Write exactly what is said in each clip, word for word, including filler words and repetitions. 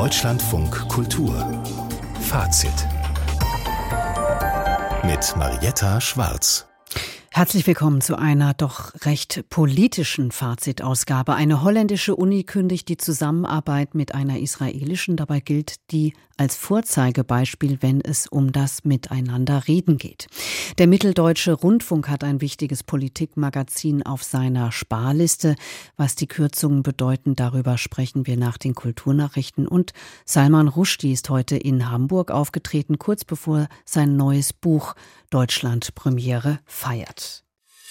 Deutschlandfunk Kultur Fazit mit Marietta Schwarz. Herzlich willkommen zu einer doch recht politischen Fazitausgabe. Eine holländische Uni kündigt die Zusammenarbeit mit einer israelischen. Dabei gilt die als Vorzeigebeispiel, wenn es um das Miteinanderreden geht. Der Mitteldeutsche Rundfunk hat ein wichtiges Politikmagazin auf seiner Sparliste. Was die Kürzungen bedeuten, darüber sprechen wir nach den Kulturnachrichten. Und Salman Rushdie ist heute in Hamburg aufgetreten, kurz bevor sein neues Buch Deutschland Premiere feiert.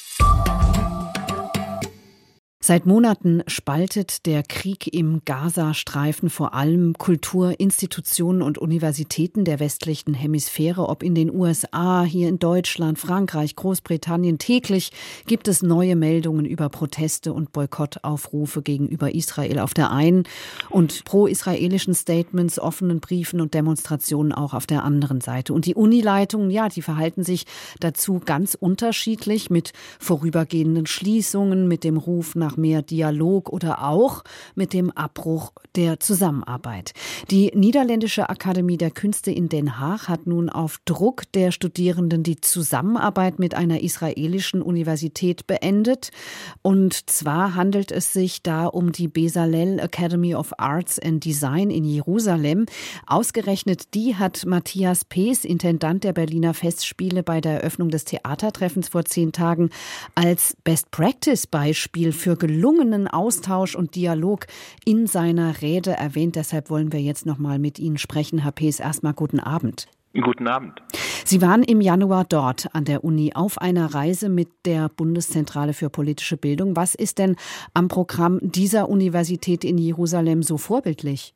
Seit Monaten spaltet der Krieg im Gazastreifen vor allem Kulturinstitutionen und Universitäten der westlichen Hemisphäre. Ob in den U S A, hier in Deutschland, Frankreich, Großbritannien. Täglich gibt es neue Meldungen über Proteste und Boykottaufrufe gegenüber Israel auf der einen und pro-israelischen Statements, offenen Briefen und Demonstrationen auch auf der anderen Seite. Und die Unileitungen, ja, die verhalten sich dazu ganz unterschiedlich mit vorübergehenden Schließungen, mit dem Ruf nach mehr Dialog oder auch mit dem Abbruch der Zusammenarbeit. Die Niederländische Akademie der Künste in Den Haag hat nun auf Druck der Studierenden die Zusammenarbeit mit einer israelischen Universität beendet. Und zwar handelt es sich da um die Bezalel Academy of Arts and Design in Jerusalem. Ausgerechnet die hat Matthias Pees, Intendant der Berliner Festspiele, bei der Eröffnung des Theatertreffens vor zehn Tagen als Best-Practice-Beispiel für gelungenen Austausch und Dialog in seiner Rede erwähnt. Deshalb wollen wir jetzt noch mal mit Ihnen sprechen. Herr Pees, erstmal guten Abend. Guten Abend. Sie waren im Januar dort an der Uni auf einer Reise mit der Bundeszentrale für politische Bildung. Was ist denn am Programm dieser Universität in Jerusalem so vorbildlich?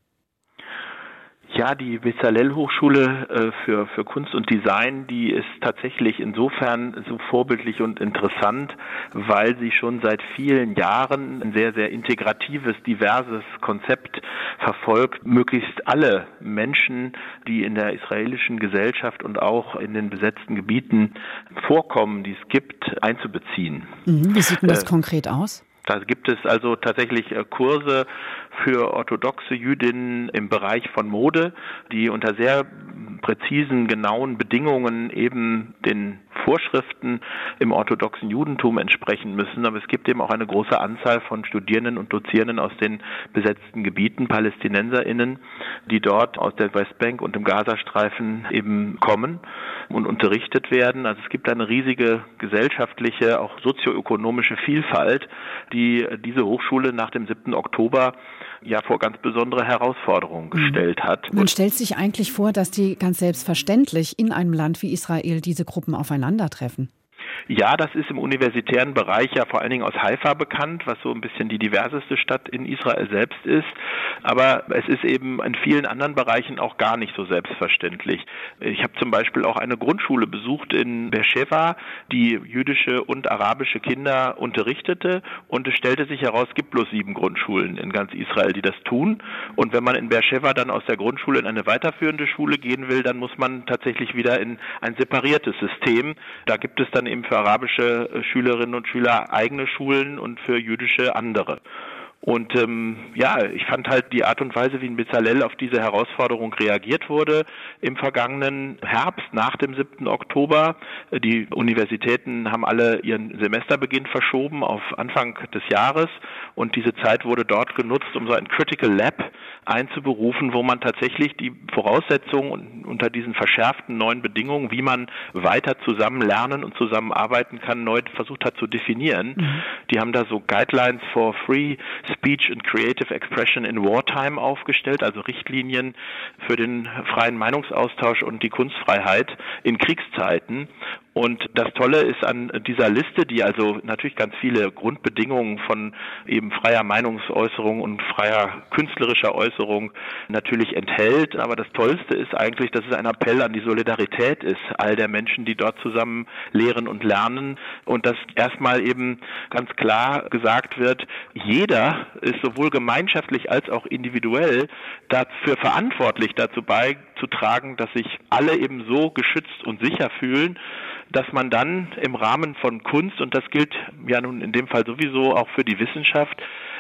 Ja, die Bezalel-Hochschule äh, für, für Kunst und Design, die ist tatsächlich insofern so vorbildlich und interessant, weil sie schon seit vielen Jahren ein sehr, sehr integratives, diverses Konzept verfolgt, möglichst alle Menschen, die in der israelischen Gesellschaft und auch in den besetzten Gebieten vorkommen, die es gibt, einzubeziehen. Mhm, wie sieht denn das äh, konkret aus? Da gibt es also tatsächlich Kurse für orthodoxe Jüdinnen im Bereich von Mode, die unter sehr präzisen, genauen Bedingungen eben den Vorschriften im orthodoxen Judentum entsprechen müssen. Aber es gibt eben auch eine große Anzahl von Studierenden und Dozierenden aus den besetzten Gebieten, PalästinenserInnen, die dort aus der Westbank und dem Gazastreifen eben kommen und unterrichtet werden. Also es gibt eine riesige gesellschaftliche, auch sozioökonomische Vielfalt, die diese Hochschule nach dem siebten Oktober ja vor ganz besondere Herausforderungen gestellt hat. Man stellt sich eigentlich vor, dass die ganz selbstverständlich in einem Land wie Israel diese Gruppen aufeinandertreffen. Ja, das ist im universitären Bereich ja vor allen Dingen aus Haifa bekannt, was so ein bisschen die diverseste Stadt in Israel selbst ist. Aber es ist eben in vielen anderen Bereichen auch gar nicht so selbstverständlich. Ich habe zum Beispiel auch eine Grundschule besucht in Beersheva, die jüdische und arabische Kinder unterrichtete. Und es stellte sich heraus, es gibt bloß sieben Grundschulen in ganz Israel, die das tun. Und wenn man in Beersheva dann aus der Grundschule in eine weiterführende Schule gehen will, dann muss man tatsächlich wieder in ein separiertes System. Da gibt es dann eben für arabische Schülerinnen und Schüler eigene Schulen und für jüdische andere. Und ähm, ja, ich fand halt die Art und Weise, wie in Bezalel auf diese Herausforderung reagiert wurde im vergangenen Herbst nach dem siebten Oktober. Die Universitäten haben alle ihren Semesterbeginn verschoben auf Anfang des Jahres und diese Zeit wurde dort genutzt, um so ein Critical Lab einzuberufen, wo man tatsächlich die Voraussetzungen unter diesen verschärften neuen Bedingungen, wie man weiter zusammen lernen und zusammenarbeiten kann, neu versucht hat zu definieren. Mhm. Die haben da so Guidelines for Free Speech and Creative Expression in Wartime aufgestellt, also Richtlinien für den freien Meinungsaustausch und die Kunstfreiheit in Kriegszeiten. Und das Tolle ist an dieser Liste, die also natürlich ganz viele Grundbedingungen von eben freier Meinungsäußerung und freier künstlerischer Äußerung natürlich enthält. Aber das Tollste ist eigentlich, dass es ein Appell an die Solidarität ist, all der Menschen, die dort zusammen lehren und lernen. Und dass erstmal eben ganz klar gesagt wird, jeder ist sowohl gemeinschaftlich als auch individuell dafür verantwortlich, dazu beizutragen, dass sich alle eben so geschützt und sicher fühlen, dass man dann im Rahmen von Kunst, und das gilt ja nun in dem Fall sowieso auch für die Wissenschaft,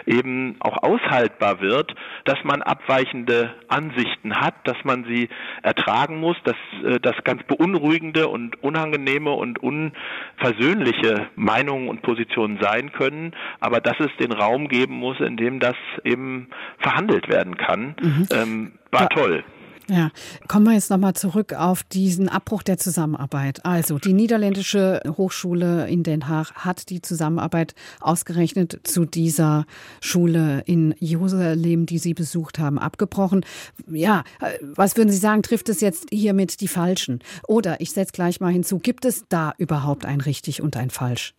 eben auch aushaltbar wird, dass man abweichende Ansichten hat, dass man sie ertragen muss, dass das ganz beunruhigende und unangenehme und unversöhnliche Meinungen und Positionen sein können, aber dass es den Raum geben muss, in dem das eben verhandelt werden kann, mhm. ähm, war toll. Ja, kommen wir jetzt nochmal zurück auf diesen Abbruch der Zusammenarbeit. Also die Niederländische Hochschule in Den Haag hat die Zusammenarbeit ausgerechnet zu dieser Schule in Jerusalem, die Sie besucht haben, abgebrochen. Ja, was würden Sie sagen, trifft es jetzt hiermit die Falschen? Oder ich setze gleich mal hinzu, gibt es da überhaupt ein Richtig und ein Falsch?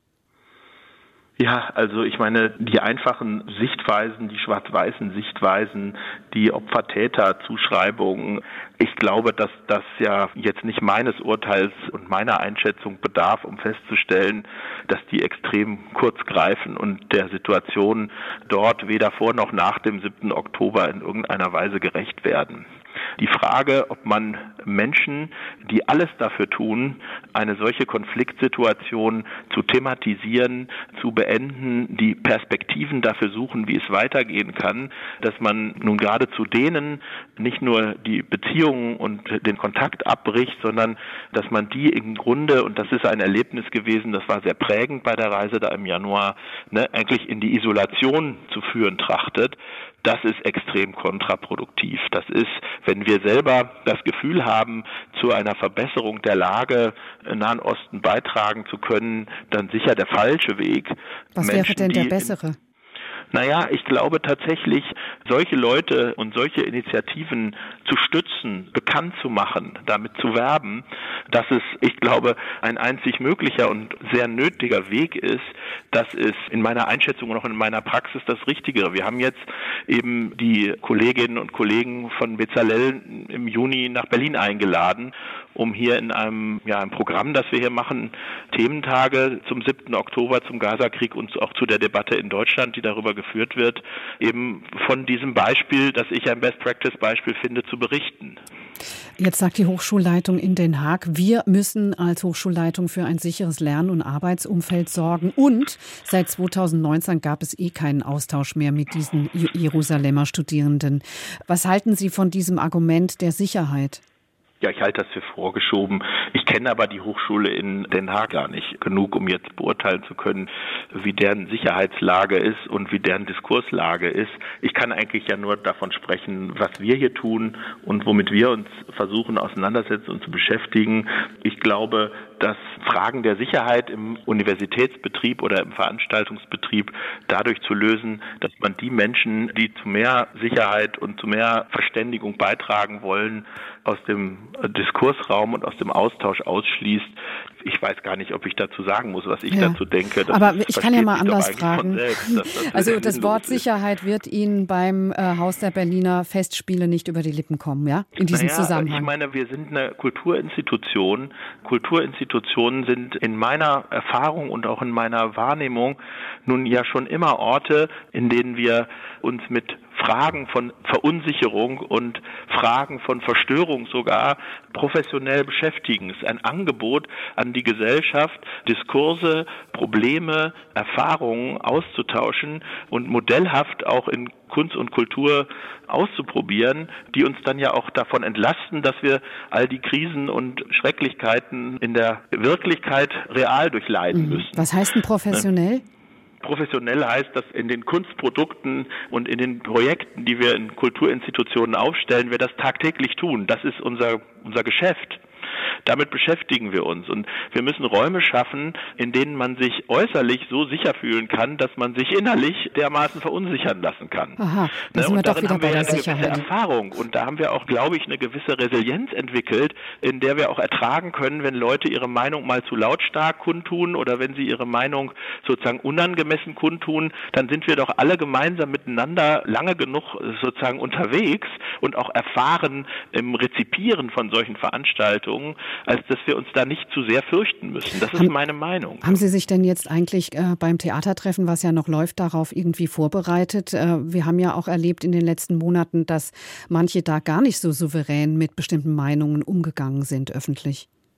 Ja, also ich meine, die einfachen Sichtweisen, die schwarz-weißen Sichtweisen, die Opfer-Täter-Zuschreibungen, ich glaube, dass das ja jetzt nicht meines Urteils und meiner Einschätzung bedarf, um festzustellen, dass die extrem kurz greifen und der Situation dort weder vor noch nach dem siebten Oktober in irgendeiner Weise gerecht werden. Die Frage, ob man Menschen, die alles dafür tun, eine solche Konfliktsituation zu thematisieren, zu beenden, die Perspektiven dafür suchen, wie es weitergehen kann, dass man nun gerade zu denen nicht nur die Beziehungen und den Kontakt abbricht, sondern dass man die im Grunde, und das ist ein Erlebnis gewesen, das war sehr prägend bei der Reise da im Januar, ne, eigentlich in die Isolation zu führen trachtet. Das ist extrem kontraproduktiv. Das ist, wenn wir selber das Gefühl haben, zu einer Verbesserung der Lage im Nahen Osten beitragen zu können, dann sicher der falsche Weg. Was Menschen, wäre denn der bessere? Naja, ich glaube tatsächlich, solche Leute und solche Initiativen zu stützen, bekannt zu machen, damit zu werben, dass es, ich glaube, ein einzig möglicher und sehr nötiger Weg ist. Das ist in meiner Einschätzung und auch in meiner Praxis das Richtige. Wir haben jetzt eben die Kolleginnen und Kollegen von Bezalel im Juni nach Berlin eingeladen, um hier in einem, ja, ein Programm, das wir hier machen, Thementage zum siebten Oktober, zum Gazakrieg und auch zu der Debatte in Deutschland, die darüber geführt wird, eben von diesem Beispiel, das ich ein Best-Practice-Beispiel finde, zu berichten. Jetzt sagt die Hochschulleitung in Den Haag, wir müssen als Hochschulleitung für ein sicheres Lern- und Arbeitsumfeld sorgen. Und seit zweitausendneunzehn gab es eh keinen Austausch mehr mit diesen Jerusalemer Studierenden. Was halten Sie von diesem Argument der Sicherheit? Ja, ich halte das für vorgeschoben. Ich kenne aber die Hochschule in Den Haag gar nicht genug, um jetzt beurteilen zu können, wie deren Sicherheitslage ist und wie deren Diskurslage ist. Ich kann eigentlich ja nur davon sprechen, was wir hier tun und womit wir uns versuchen auseinandersetzen und zu beschäftigen. Ich glaube, dass Fragen der Sicherheit im Universitätsbetrieb oder im Veranstaltungsbetrieb dadurch zu lösen, dass man die Menschen, die zu mehr Sicherheit und zu mehr Verständigung beitragen wollen, aus dem Diskursraum und aus dem Austausch ausschließt. Ich weiß gar nicht, ob ich dazu sagen muss, was ich ja. dazu denke. Das Aber ich kann ja mal anders fragen. Selbst, dass das also das Wort Sicherheit wird Ihnen beim äh, Haus der Berliner Festspiele nicht über die Lippen kommen, ja? In diesem naja, Zusammenhang. Ich meine, wir sind eine Kulturinstitution. Kulturinstitutionen sind in meiner Erfahrung und auch in meiner Wahrnehmung nun ja schon immer Orte, in denen wir uns mit Fragen von Verunsicherung und Fragen von Verstörung sogar professionell beschäftigen. Es ist ein Angebot an die Gesellschaft, Diskurse, Probleme, Erfahrungen auszutauschen und modellhaft auch in Kunst und Kultur auszuprobieren, die uns dann ja auch davon entlasten, dass wir all die Krisen und Schrecklichkeiten in der Wirklichkeit real durchleiden müssen. Was heißt denn professionell? Professionell heißt das, in den Kunstprodukten und in den Projekten, die wir in Kulturinstitutionen aufstellen, wir das tagtäglich tun. Das ist unser, unser Geschäft. Damit beschäftigen wir uns und wir müssen Räume schaffen, in denen man sich äußerlich so sicher fühlen kann, dass man sich innerlich dermaßen verunsichern lassen kann. Aha, da sind ne? wir doch darin wieder haben wir bei ja der eine Sicherheit. gewisse Erfahrung und da haben wir auch, glaube ich, eine gewisse Resilienz entwickelt, in der wir auch ertragen können, wenn Leute ihre Meinung mal zu lautstark kundtun oder wenn sie ihre Meinung sozusagen unangemessen kundtun, dann sind wir doch alle gemeinsam miteinander lange genug sozusagen unterwegs und auch erfahren im Rezipieren von solchen Veranstaltungen, als dass wir uns da nicht zu sehr fürchten müssen. Das ist haben, meine Meinung. Haben Sie sich denn jetzt eigentlich äh, beim Theatertreffen, was ja noch läuft, darauf irgendwie vorbereitet? Äh, wir haben ja auch erlebt in den letzten Monaten, dass manche da gar nicht so souverän mit bestimmten Meinungen umgegangen sind öffentlich.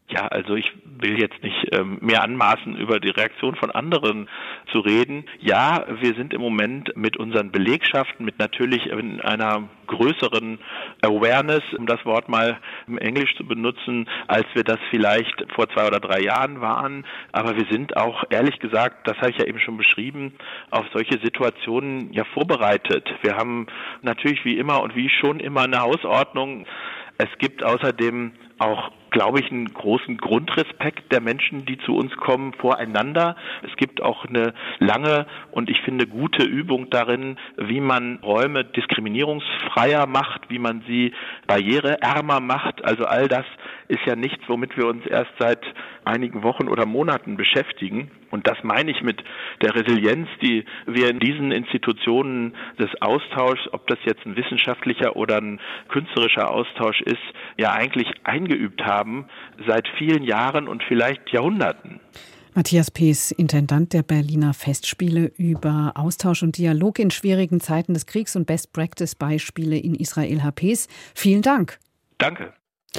Ja, also ich will jetzt nicht ähm, mehr anmaßen, über die Reaktion von anderen zu reden. Ja, wir sind im Moment mit unseren Belegschaften, mit natürlich in einer größeren Awareness, um das Wort mal im Englisch zu benutzen, als wir das vielleicht vor zwei oder drei Jahren waren. Aber wir sind auch, ehrlich gesagt, das habe ich ja eben schon beschrieben, auf solche Situationen ja vorbereitet. Wir haben natürlich wie immer und wie schon immer eine Hausordnung. Es gibt außerdem auch, glaube ich, einen großen Grundrespekt der Menschen, die zu uns kommen, voreinander. Es gibt auch eine lange und ich finde gute Übung darin, wie man Räume diskriminierungsfreier macht, wie man sie barriereärmer macht. Also all das ist ja nichts, womit wir uns erst seit einigen Wochen oder Monaten beschäftigen. Und das meine ich mit der Resilienz, die wir in diesen Institutionen des Austauschs, ob das jetzt ein wissenschaftlicher oder ein künstlerischer Austausch ist, ja eigentlich eingeübt haben seit vielen Jahren und vielleicht Jahrhunderten. Matthias Pees, Intendant der Berliner Festspiele, über Austausch und Dialog in schwierigen Zeiten des Kriegs und Best-Practice-Beispiele in Israel. Herr Pees, vielen Dank. Danke.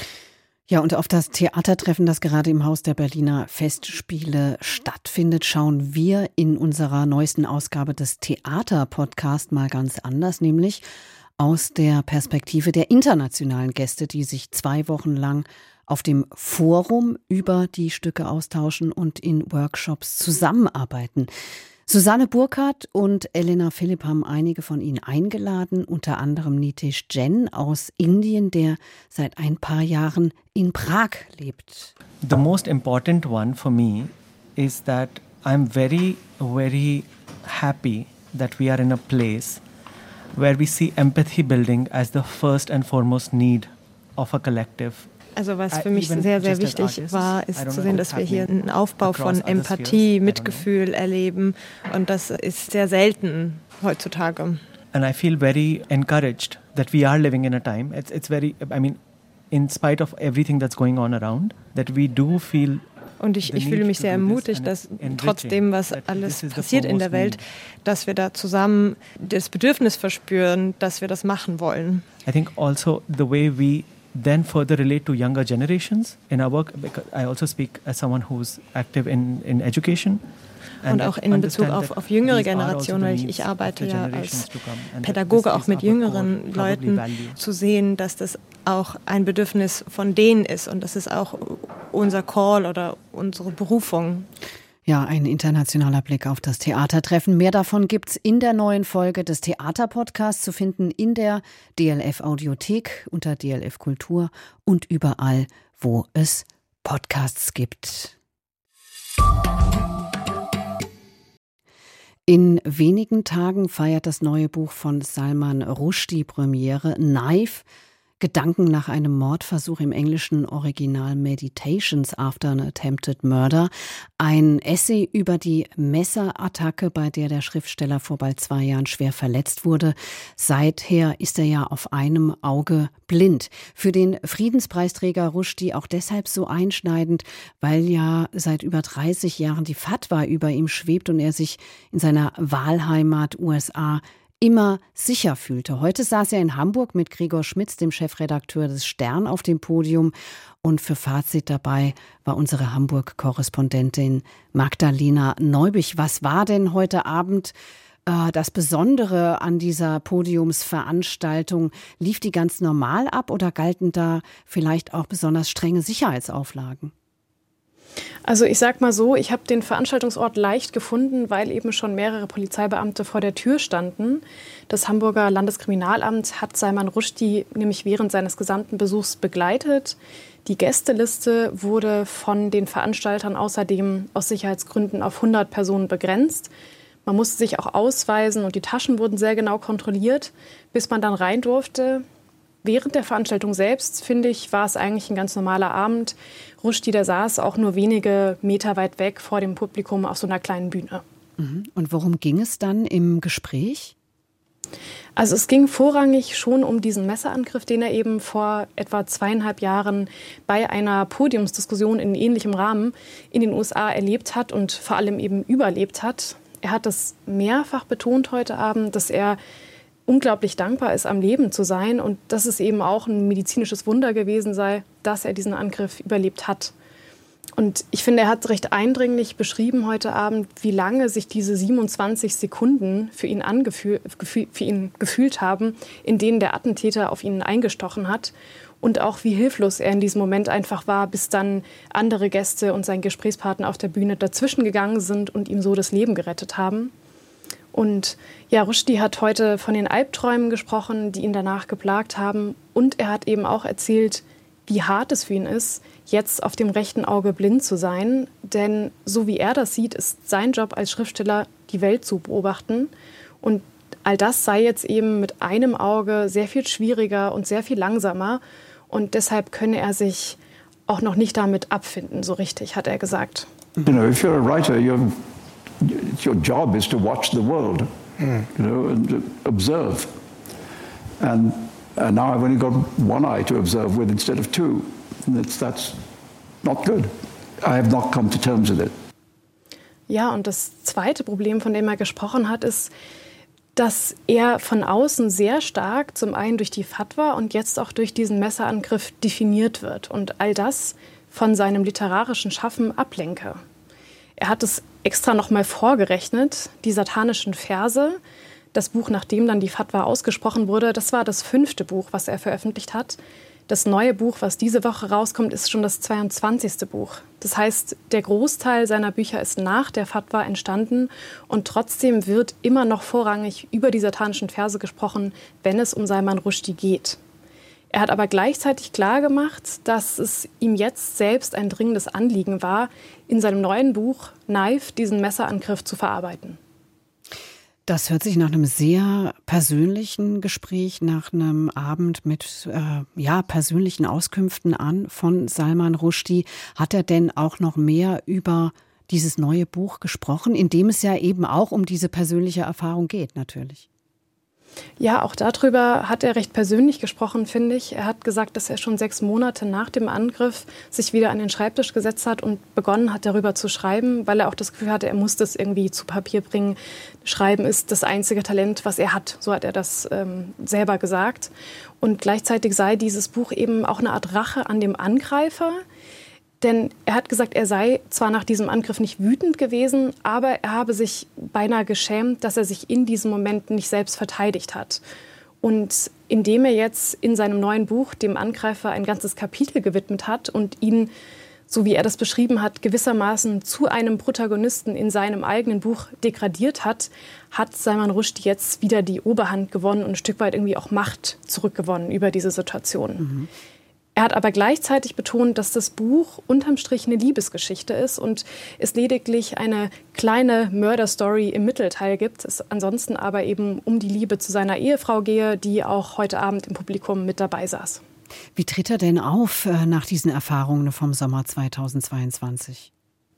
Ja, und auf das Theatertreffen, das gerade im Haus der Berliner Festspiele stattfindet, schauen wir in unserer neuesten Ausgabe des Theater-Podcast mal ganz anders, nämlich aus der Perspektive der internationalen Gäste, die sich zwei Wochen lang auf dem Forum über die Stücke austauschen und in Workshops zusammenarbeiten. Susanne Burkhardt und Elena Philipp haben einige von ihnen eingeladen, unter anderem Nitish Jain aus Indien, der seit ein paar Jahren in Prag lebt. The most important one for me is that I'm very, very happy that we are in a place where we see empathy building as the first and foremost need of a collective. Also was für mich sehr, sehr wichtig war, ist zu sehen, dass wir hier einen Aufbau von Empathie, Mitgefühl erleben. Und das ist sehr selten heutzutage. And I feel very encouraged that we are living in a time, it's, it's very, I mean, in spite of everything that's going on around, that we do feel. Und ich, ich fühle mich sehr ermutigt, dass trotzdem, was alles passiert in der Welt, dass wir da zusammen das Bedürfnis verspüren, dass wir das machen wollen. I think also the way we then further relate to younger generations in our work. I also speak as someone who's active in, in education. Und auch in Bezug auf, auf jüngere Generationen, weil ich, ich arbeite ja als Pädagoge auch mit jüngeren Leuten, zu sehen, dass das auch ein Bedürfnis von denen ist und das ist auch unser Call oder unsere Berufung. Ja, ein internationaler Blick auf das Theatertreffen. Mehr davon gibt's in der neuen Folge des Theaterpodcasts zu finden in der D L F-Audiothek unter D L F Kultur und überall, wo es Podcasts gibt. In wenigen Tagen feiert das neue Buch von Salman Rushdie Premiere, Knife. Gedanken nach einem Mordversuch, im englischen Original Meditations after an Attempted Murder. Ein Essay über die Messerattacke, bei der der Schriftsteller vor bald zwei Jahren schwer verletzt wurde. Seither ist er ja auf einem Auge blind. Für den Friedenspreisträger Rushdie auch deshalb so einschneidend, weil ja seit über dreißig Jahren die Fatwa über ihm schwebt und er sich in seiner Wahlheimat U S A immer sicher fühlte. Heute saß er in Hamburg mit Gregor Schmitz, dem Chefredakteur des Stern, auf dem Podium. Und für Fazit dabei war unsere Hamburg-Korrespondentin Magdalena Neubich. Was war denn heute Abend äh, das Besondere an dieser Podiumsveranstaltung? Lief die ganz normal ab oder galten da vielleicht auch besonders strenge Sicherheitsauflagen? Also ich sag mal so, ich habe den Veranstaltungsort leicht gefunden, weil eben schon mehrere Polizeibeamte vor der Tür standen. Das Hamburger Landeskriminalamt hat Salman Rushdie nämlich während seines gesamten Besuchs begleitet. Die Gästeliste wurde von den Veranstaltern außerdem aus Sicherheitsgründen auf hundert Personen begrenzt. Man musste sich auch ausweisen und die Taschen wurden sehr genau kontrolliert, bis man dann rein durfte. Während der Veranstaltung selbst, finde ich, war es eigentlich ein ganz normaler Abend. Rushdie, der saß auch nur wenige Meter weit weg vor dem Publikum auf so einer kleinen Bühne. Und worum ging es dann im Gespräch? Also es ging vorrangig schon um diesen Messerangriff, den er eben vor etwa zweieinhalb Jahren bei einer Podiumsdiskussion in ähnlichem Rahmen in den U S A erlebt hat und vor allem eben überlebt hat. Er hat das mehrfach betont heute Abend, dass er unglaublich dankbar ist, am Leben zu sein und dass es eben auch ein medizinisches Wunder gewesen sei, dass er diesen Angriff überlebt hat. Und ich finde, er hat recht eindringlich beschrieben heute Abend, wie lange sich diese siebenundzwanzig Sekunden für ihn, angefühl, für ihn gefühlt haben, in denen der Attentäter auf ihn eingestochen hat. Und auch wie hilflos er in diesem Moment einfach war, bis dann andere Gäste und sein Gesprächspartner auf der Bühne dazwischen gegangen sind und ihm so das Leben gerettet haben. Und ja, Rushdie hat heute von den Albträumen gesprochen, die ihn danach geplagt haben. Und er hat eben auch erzählt, wie hart es für ihn ist, jetzt auf dem rechten Auge blind zu sein. Denn so wie er das sieht, ist sein Job als Schriftsteller, die Welt zu beobachten. Und all das sei jetzt eben mit einem Auge sehr viel schwieriger und sehr viel langsamer. Und deshalb könne er sich auch noch nicht damit abfinden, so richtig, hat er gesagt. You know, if you're a writer, you're, your job is to watch the world, mm. you know, and observe. And, and now I've only got one eye to observe with instead of two. And that's, that's not good. I have not come to terms with it. Ja, und das zweite Problem, von dem er gesprochen hat, ist, dass er von außen sehr stark zum einen durch die Fatwa und jetzt auch durch diesen Messerangriff definiert wird und all das von seinem literarischen Schaffen ablenke. Er hat es extra noch mal vorgerechnet, die satanischen Verse, das Buch, nachdem dann die Fatwa ausgesprochen wurde, das war das fünfte Buch, was er veröffentlicht hat. Das neue Buch, was diese Woche rauskommt, ist schon das zweiundzwanzigste Buch. Das heißt, der Großteil seiner Bücher ist nach der Fatwa entstanden und trotzdem wird immer noch vorrangig über die satanischen Verse gesprochen, wenn es um Salman Rushdie geht. Er hat aber gleichzeitig klargemacht, dass es ihm jetzt selbst ein dringendes Anliegen war, in seinem neuen Buch Knife diesen Messerangriff zu verarbeiten. Das hört sich nach einem sehr persönlichen Gespräch, nach einem Abend mit äh, ja, persönlichen Auskünften an von Salman Rushdie. Hat er denn auch noch mehr über dieses neue Buch gesprochen, in dem es ja eben auch um diese persönliche Erfahrung geht, natürlich? Ja, auch darüber hat er recht persönlich gesprochen, finde ich. Er hat gesagt, dass er schon sechs Monate nach dem Angriff sich wieder an den Schreibtisch gesetzt hat und begonnen hat, darüber zu schreiben, weil er auch das Gefühl hatte, er muss das irgendwie zu Papier bringen. Schreiben ist das einzige Talent, was er hat. So hat er das ähm, selber gesagt. Und gleichzeitig sei dieses Buch eben auch eine Art Rache an dem Angreifer. Denn er hat gesagt, er sei zwar nach diesem Angriff nicht wütend gewesen, aber er habe sich beinahe geschämt, dass er sich in diesem Moment nicht selbst verteidigt hat. Und indem er jetzt in seinem neuen Buch dem Angreifer ein ganzes Kapitel gewidmet hat und ihn, so wie er das beschrieben hat, gewissermaßen zu einem Protagonisten in seinem eigenen Buch degradiert hat, hat Salman Rushdie jetzt wieder die Oberhand gewonnen und ein Stück weit irgendwie auch Macht zurückgewonnen über diese Situation. Mhm. Er hat aber gleichzeitig betont, dass das Buch unterm Strich eine Liebesgeschichte ist und es lediglich eine kleine Mörderstory im Mittelteil gibt. Es ansonsten aber eben um die Liebe zu seiner Ehefrau gehe, die auch heute Abend im Publikum mit dabei saß. Wie tritt er denn auf äh, nach diesen Erfahrungen vom Sommer zweitausendzweiundzwanzig?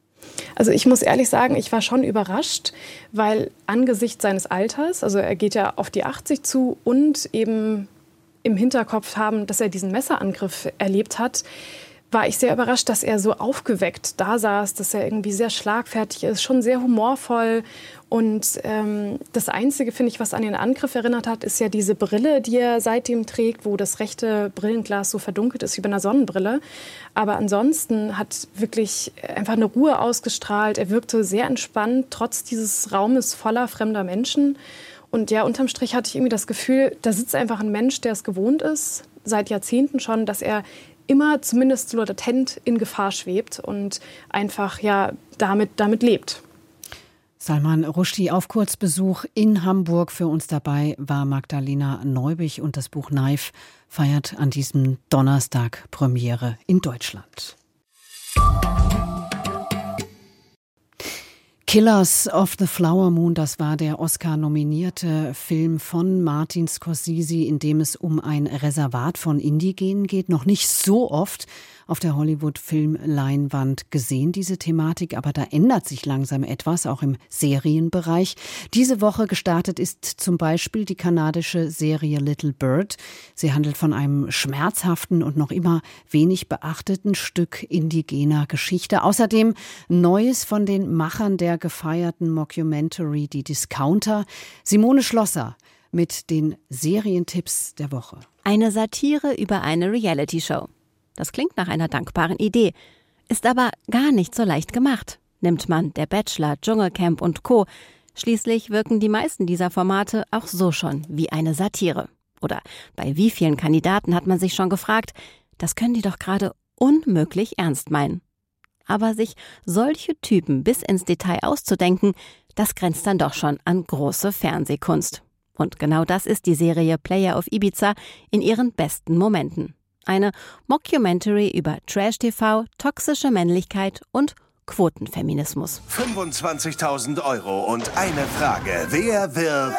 Also ich muss ehrlich sagen, ich war schon überrascht, weil angesichts seines Alters, also er geht ja auf die achtzig zu und eben im Hinterkopf haben, dass er diesen Messerangriff erlebt hat, war ich sehr überrascht, dass er so aufgeweckt da saß, dass er irgendwie sehr schlagfertig ist, schon sehr humorvoll. Und ähm, das Einzige, finde ich, was an den Angriff erinnert hat, ist ja diese Brille, die er seitdem trägt, wo das rechte Brillenglas so verdunkelt ist wie bei einer Sonnenbrille. Aber ansonsten hat wirklich einfach eine Ruhe ausgestrahlt. Er wirkte sehr entspannt, trotz dieses Raumes voller fremder Menschen. Und ja, unterm Strich hatte ich irgendwie das Gefühl, da sitzt einfach ein Mensch, der es gewohnt ist, seit Jahrzehnten schon, dass er immer zumindest so latent in Gefahr schwebt und einfach ja damit, damit lebt. Salman Rushdie auf Kurzbesuch in Hamburg. Für uns dabei war Magdalena Neubich und das Buch Knife feiert an diesem Donnerstag Premiere in Deutschland. Killers of the Flower Moon, das war der Oscar-nominierte Film von Martin Scorsese, in dem es um ein Reservat von Indigenen geht. Noch nicht so oft auf der Hollywood-Filmleinwand gesehen, diese Thematik, aber da ändert sich langsam etwas, auch im Serienbereich. Diese Woche gestartet ist zum Beispiel die kanadische Serie Little Bird. Sie handelt von einem schmerzhaften und noch immer wenig beachteten Stück indigener Geschichte. Außerdem Neues von den Machern der gefeierten Mockumentary Die Discounter. Simone Schlosser mit den Serientipps der Woche. Eine Satire über eine Reality-Show. Das klingt nach einer dankbaren Idee. Ist aber gar nicht so leicht gemacht. Nimmt man Der Bachelor, Dschungelcamp und Co. Schließlich wirken die meisten dieser Formate auch so schon wie eine Satire. Oder bei wie vielen Kandidaten hat man sich schon gefragt, das können die doch gerade unmöglich ernst meinen. Aber sich solche Typen bis ins Detail auszudenken, das grenzt dann doch schon an große Fernsehkunst. Und genau das ist die Serie Player of Ibiza in ihren besten Momenten. Eine Mockumentary über Trash-T V, toxische Männlichkeit und Quotenfeminismus. fünfundzwanzigtausend Euro und eine Frage. Wer wird...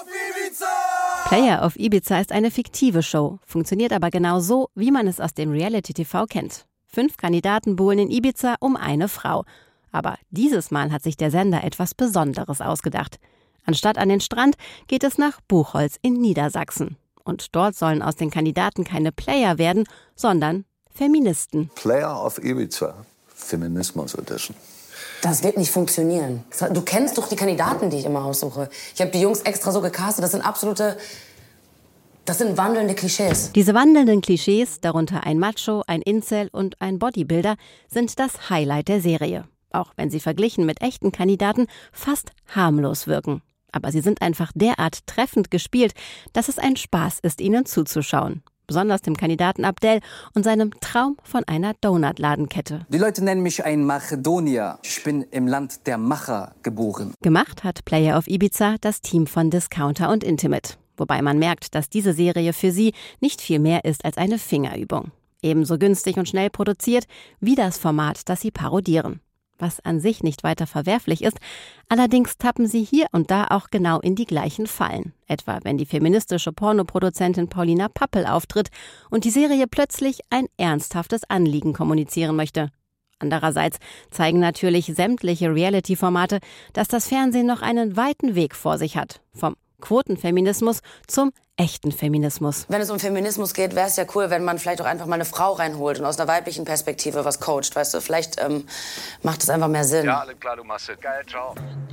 Player of Ibiza ist eine fiktive Show, funktioniert aber genau so, wie man es aus dem Reality-T V kennt. Fünf Kandidaten buhlen in Ibiza um eine Frau. Aber dieses Mal hat sich der Sender etwas Besonderes ausgedacht. Anstatt an den Strand geht es nach Buchholz in Niedersachsen. Und dort sollen aus den Kandidaten keine Player werden, sondern Feministen. Player of Ibiza, Feminismus Edition. Das wird nicht funktionieren. Du kennst doch die Kandidaten, die ich immer aussuche. Ich habe die Jungs extra so gecastet, das sind absolute... Das sind wandelnde Klischees. Diese wandelnden Klischees, darunter ein Macho, ein Incel und ein Bodybuilder, sind das Highlight der Serie. Auch wenn sie verglichen mit echten Kandidaten fast harmlos wirken. Aber sie sind einfach derart treffend gespielt, dass es ein Spaß ist, ihnen zuzuschauen. Besonders dem Kandidaten Abdel und seinem Traum von einer Donutladenkette. Die Leute nennen mich ein Macedonier. Ich bin im Land der Macher geboren. Gemacht hat Player of Ibiza das Team von Discounter und Intimate. Wobei man merkt, dass diese Serie für sie nicht viel mehr ist als eine Fingerübung. Ebenso günstig und schnell produziert wie das Format, das sie parodieren. Was an sich nicht weiter verwerflich ist, allerdings tappen sie hier und da auch genau in die gleichen Fallen. Etwa wenn die feministische Pornoproduzentin Paulina Pappel auftritt und die Serie plötzlich ein ernsthaftes Anliegen kommunizieren möchte. Andererseits zeigen natürlich sämtliche Reality-Formate, dass das Fernsehen noch einen weiten Weg vor sich hat. Vom Quotenfeminismus zum echten Feminismus. Wenn es um Feminismus geht, wäre es ja cool, wenn man vielleicht auch einfach mal eine Frau reinholt und aus einer weiblichen Perspektive was coacht, weißt du? Vielleicht ähm, macht es einfach mehr Sinn. Ja, alles klar, du machst es. Geil, ciao.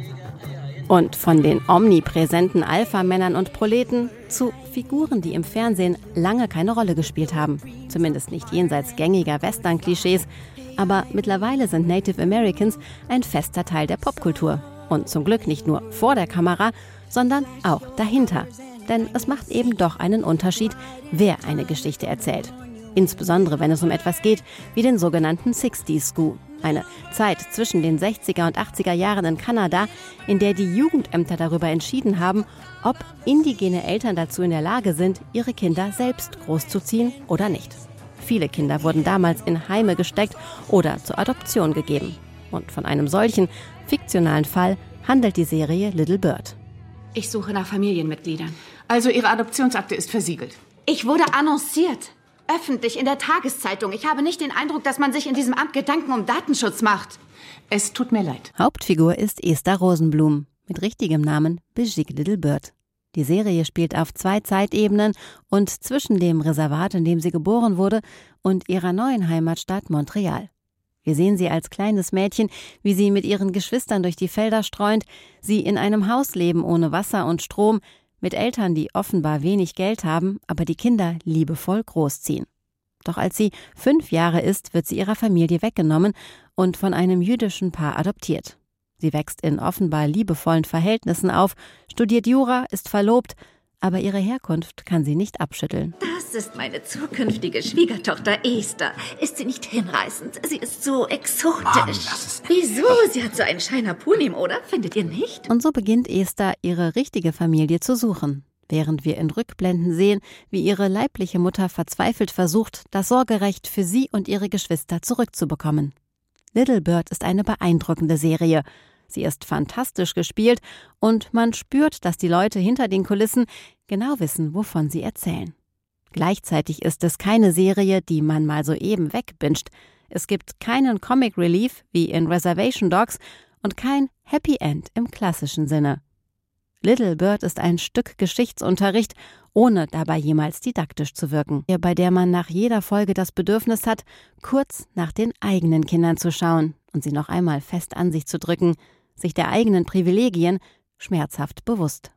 Und von den omnipräsenten Alpha-Männern und Proleten zu Figuren, die im Fernsehen lange keine Rolle gespielt haben. Zumindest nicht jenseits gängiger Western-Klischees. Aber mittlerweile sind Native Americans ein fester Teil der Popkultur. Und zum Glück nicht nur vor der Kamera, sondern auch dahinter. Denn es macht eben doch einen Unterschied, wer eine Geschichte erzählt. Insbesondere, wenn es um etwas geht wie den sogenannten sixties School. Eine Zeit zwischen den sechziger und achtziger Jahren in Kanada, in der die Jugendämter darüber entschieden haben, ob indigene Eltern dazu in der Lage sind, ihre Kinder selbst großzuziehen oder nicht. Viele Kinder wurden damals in Heime gesteckt oder zur Adoption gegeben. Und von einem solchen fiktionalen Fall handelt die Serie Little Bird. Ich suche nach Familienmitgliedern. Also Ihre Adoptionsakte ist versiegelt. Ich wurde annonciert. Öffentlich in der Tageszeitung. Ich habe nicht den Eindruck, dass man sich in diesem Amt Gedanken um Datenschutz macht. Es tut mir leid. Hauptfigur ist Esther Rosenblum. Mit richtigem Namen Brigitte Little Bird. Die Serie spielt auf zwei Zeitebenen und zwischen dem Reservat, in dem sie geboren wurde, und ihrer neuen Heimatstadt Montreal. Wir sehen sie als kleines Mädchen, wie sie mit ihren Geschwistern durch die Felder streunt, sie in einem Haus leben ohne Wasser und Strom, mit Eltern, die offenbar wenig Geld haben, aber die Kinder liebevoll großziehen. Doch als sie fünf Jahre ist, wird sie ihrer Familie weggenommen und von einem jüdischen Paar adoptiert. Sie wächst in offenbar liebevollen Verhältnissen auf, studiert Jura, ist verlobt, aber ihre Herkunft kann sie nicht abschütteln. Das ist meine zukünftige Schwiegertochter Esther. Ist sie nicht hinreißend? Sie ist so exotisch. Mann, Wieso? Sie hat so einen Shiner Punim, oder? Findet ihr nicht? Und so beginnt Esther, ihre richtige Familie zu suchen. Während wir in Rückblenden sehen, wie ihre leibliche Mutter verzweifelt versucht, das Sorgerecht für sie und ihre Geschwister zurückzubekommen. Little Bird ist eine beeindruckende Serie. Sie ist fantastisch gespielt und man spürt, dass die Leute hinter den Kulissen genau wissen, wovon sie erzählen. Gleichzeitig ist es keine Serie, die man mal soeben wegbinscht. Es gibt keinen Comic Relief wie in Reservation Dogs und kein Happy End im klassischen Sinne. Little Bird ist ein Stück Geschichtsunterricht, ohne dabei jemals didaktisch zu wirken, bei der man nach jeder Folge das Bedürfnis hat, kurz nach den eigenen Kindern zu schauen und sie noch einmal fest an sich zu drücken, sich der eigenen Privilegien schmerzhaft bewusst.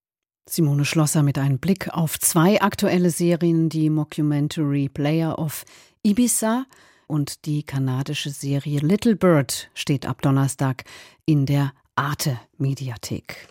Simone Schlosser mit einem Blick auf zwei aktuelle Serien, die Mockumentary Player of Ibiza und die kanadische Serie Little Bird steht ab Donnerstag in der Arte-Mediathek.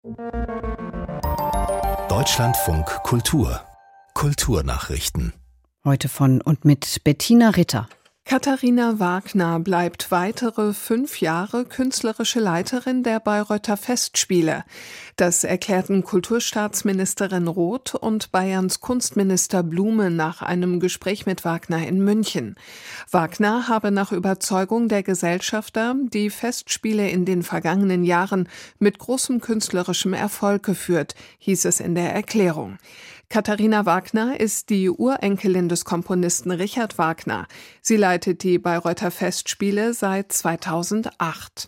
Deutschlandfunk Kultur. Kulturnachrichten. Heute von und mit Bettina Ritter. Katharina Wagner bleibt weitere fünf Jahre künstlerische Leiterin der Bayreuther Festspiele. Das erklärten Kulturstaatsministerin Roth und Bayerns Kunstminister Blume nach einem Gespräch mit Wagner in München. Wagner habe nach Überzeugung der Gesellschafter die Festspiele in den vergangenen Jahren mit großem künstlerischem Erfolg geführt, hieß es in der Erklärung. Katharina Wagner ist die Urenkelin des Komponisten Richard Wagner. Sie leitet die Bayreuther Festspiele seit zweitausendacht.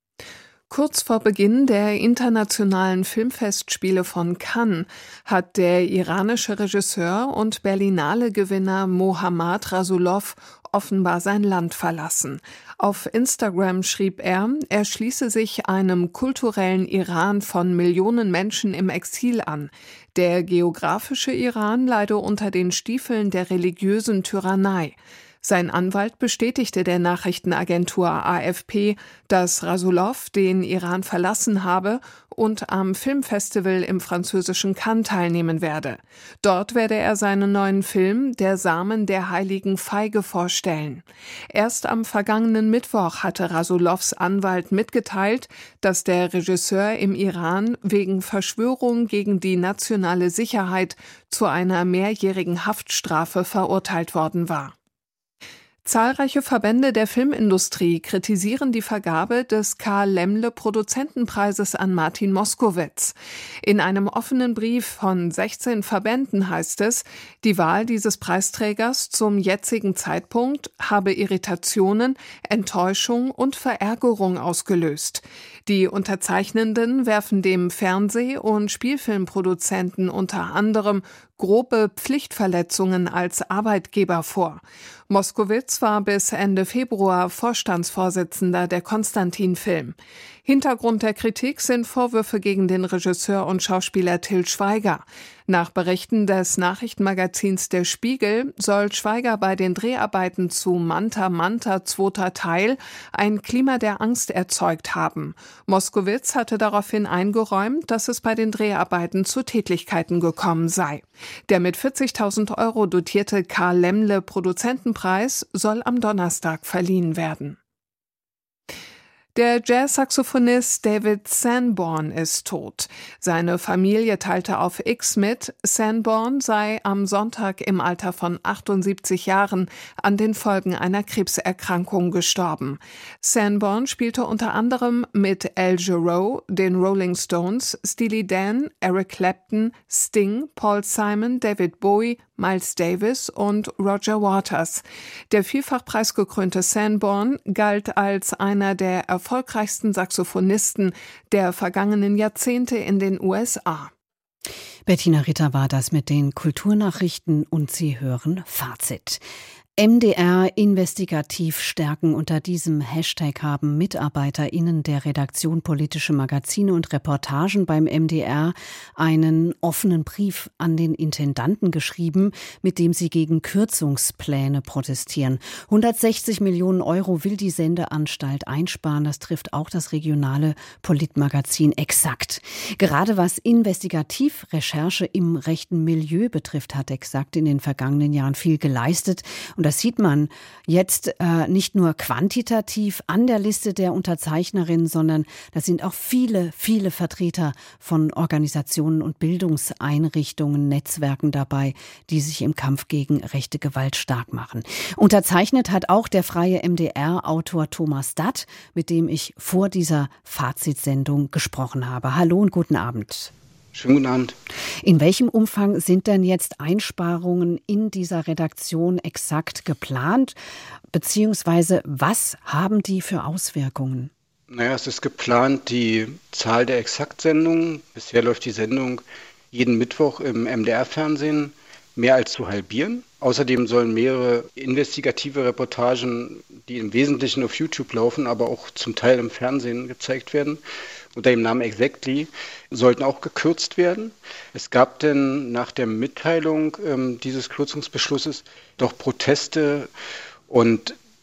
Kurz vor Beginn der internationalen Filmfestspiele von Cannes hat der iranische Regisseur und Berlinale-Gewinner Mohammad Rasulov offenbar sein Land verlassen. Auf Instagram schrieb er, er schließe sich einem kulturellen Iran von Millionen Menschen im Exil an. Der geografische Iran leide unter den Stiefeln der religiösen Tyrannei. Sein Anwalt bestätigte der Nachrichtenagentur A F P, dass Rasulov den Iran verlassen habe und am Filmfestival im französischen Cannes teilnehmen werde. Dort werde er seinen neuen Film Der Samen der heiligen Feige vorstellen. Erst am vergangenen Mittwoch hatte Rasulovs Anwalt mitgeteilt, dass der Regisseur im Iran wegen Verschwörung gegen die nationale Sicherheit zu einer mehrjährigen Haftstrafe verurteilt worden war. Zahlreiche Verbände der Filmindustrie kritisieren die Vergabe des Karl Laemmle Produzentenpreises an Martin Moskowitz. In einem offenen Brief von sechzehn Verbänden heißt es, die Wahl dieses Preisträgers zum jetzigen Zeitpunkt habe Irritationen, Enttäuschung und Verärgerung ausgelöst. Die Unterzeichnenden werfen dem Fernseh- und Spielfilmproduzenten unter anderem grobe Pflichtverletzungen als Arbeitgeber vor. Moskowitz war bis Ende Februar Vorstandsvorsitzender der Konstantin Film. Hintergrund der Kritik sind Vorwürfe gegen den Regisseur und Schauspieler Til Schweiger. Nach Berichten des Nachrichtenmagazins Der Spiegel soll Schweiger bei den Dreharbeiten zu Manta Manta zweiter Teil ein Klima der Angst erzeugt haben. Moskowitz hatte daraufhin eingeräumt, dass es bei den Dreharbeiten zu Tätlichkeiten gekommen sei. Der mit vierzigtausend Euro dotierte Karl Laemmle Produzentenpreis soll am Donnerstag verliehen werden. Der Jazz-Saxophonist David Sanborn ist tot. Seine Familie teilte auf X mit, Sanborn sei am Sonntag im Alter von achtundsiebzig Jahren an den Folgen einer Krebserkrankung gestorben. Sanborn spielte unter anderem mit Al Jarreau, den Rolling Stones, Steely Dan, Eric Clapton, Sting, Paul Simon, David Bowie, Miles Davis und Roger Waters. Der vielfach preisgekrönte Sanborn galt als einer der erfolgreichsten Saxophonisten der vergangenen Jahrzehnte in den U S A. Bettina Ritter war das mit den Kulturnachrichten und Sie hören Fazit. M D R investigativ stärken. Unter diesem Hashtag haben MitarbeiterInnen der Redaktion Politische Magazine und Reportagen beim M D R einen offenen Brief an den Intendanten geschrieben, mit dem sie gegen Kürzungspläne protestieren. hundertsechzig Millionen Euro will die Sendeanstalt einsparen. Das trifft auch das regionale Politmagazin Exakt. Gerade was Investigativrecherche im rechten Milieu betrifft, hat Exakt in den vergangenen Jahren viel geleistet. Und das sieht man jetzt äh, nicht nur quantitativ an der Liste der Unterzeichnerinnen, sondern da sind auch viele, viele Vertreter von Organisationen und Bildungseinrichtungen, Netzwerken dabei, die sich im Kampf gegen rechte Gewalt stark machen. Unterzeichnet hat auch der freie M D R-Autor Thomas Datt, mit dem ich vor dieser Fazitsendung gesprochen habe. Hallo und guten Abend. Schönen guten Abend. In welchem Umfang sind denn jetzt Einsparungen in dieser Redaktion Exakt geplant? Beziehungsweise was haben die für Auswirkungen? Naja, es ist geplant, die Zahl der Exakt-Sendungen, bisher läuft die Sendung jeden Mittwoch im M D R-Fernsehen, mehr als zu halbieren. Außerdem sollen mehrere investigative Reportagen, die im Wesentlichen auf YouTube laufen, aber auch zum Teil im Fernsehen gezeigt werden, unter dem Namen Exactly, sollten auch gekürzt werden. Es gab denn nach der Mitteilung ähm, dieses Kürzungsbeschlusses doch Proteste und